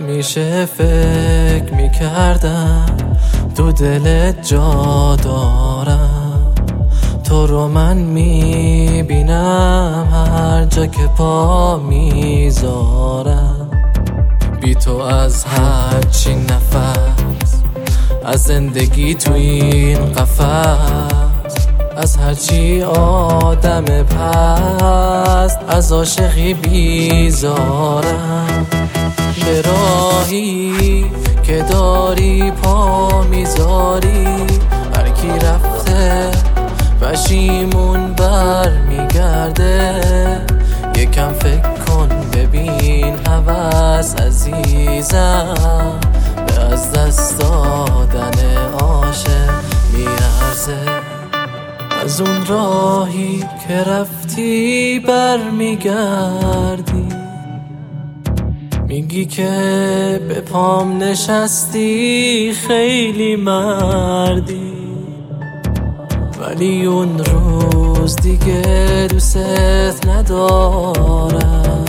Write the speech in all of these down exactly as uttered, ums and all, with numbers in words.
همیشه فکر میکردم تو دلت جا دارم، تو رو من میبینم هر جا که پا میذارم. بی تو از هر چی نفس، از زندگی تو این قفس، از هرچی آدم پست، از عاشقی بیزارم. به راهی که داری پا میذاری، هر کی رفته پشیمون بر میگرده. یکم فکر کن ببین هوس عزیزم، به از دست دادن عاشق میارزه. از اون راهی که رفتی بر میگردی، میگی که به پام نشستی خیلی مردی، ولی اون روز دیگه دوست ندارم.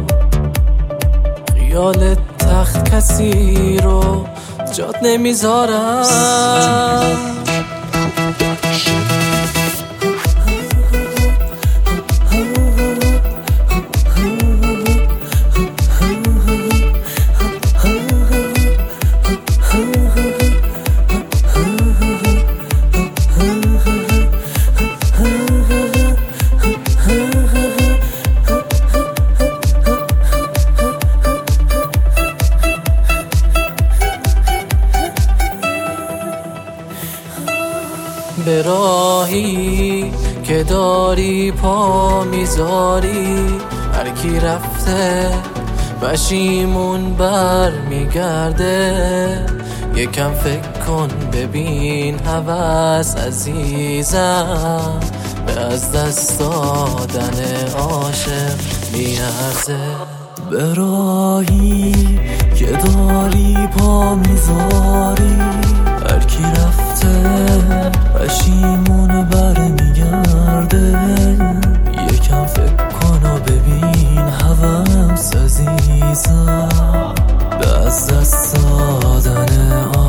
خیال تخت کسی رو جات نمیذارم. به راهی که داری پا میذاری، هر کی رفته پشیمون بر میگرده. یکم فکر کن ببین هوس عزیزم، به از دست دادن عاشق میارزه. به راهی که داری پا میذاری، هر کی رفته پشیمون بر میگرده. یکم فکر کن و ببین هوس عزیزم، به از دست دادن